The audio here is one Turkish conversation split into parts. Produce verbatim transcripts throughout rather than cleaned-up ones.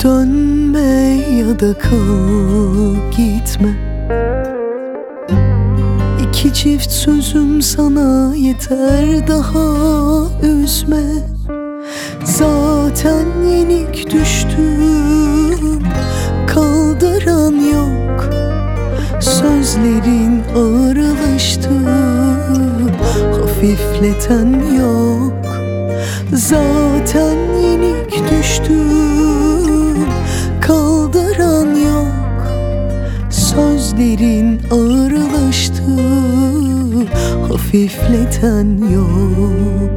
Dönme ya da kal gitme. İki çift sözüm sana yeter, daha üzme. Zaten yenik düştüm, kaldıran yok. Sözlerin ağırlaştı, hafifleten yok. Zaten yenik düştüm, kaldıran yok. Sözlerin ağırlaştı, hafifleten yok.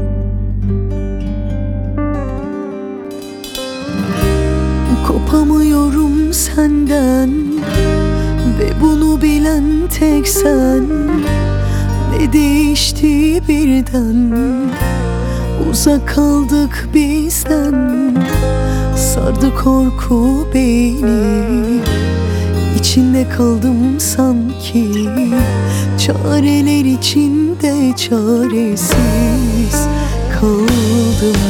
Kopamıyorum senden ve bunu bilen tek sen. Ne değişti birden, uzak kaldık bizden. Sardı korku beni, içinde kaldım sanki. Çareler içinde çaresiz kaldım.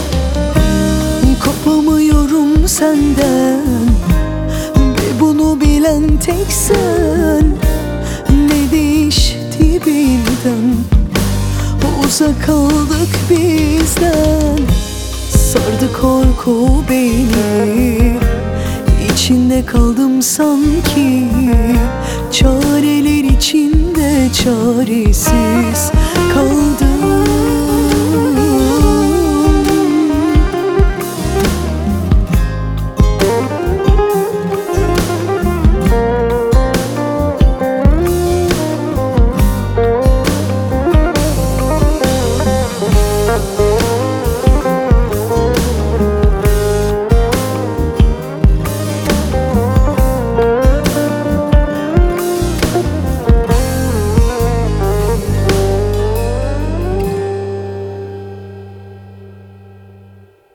Kopamıyorum senden ve bunu bilen tek sen. Ne değişti birden, uzak kaldık bizden. Sardı korku beni, içinde kaldım sanki. Çareler içinde çaresiz kaldım.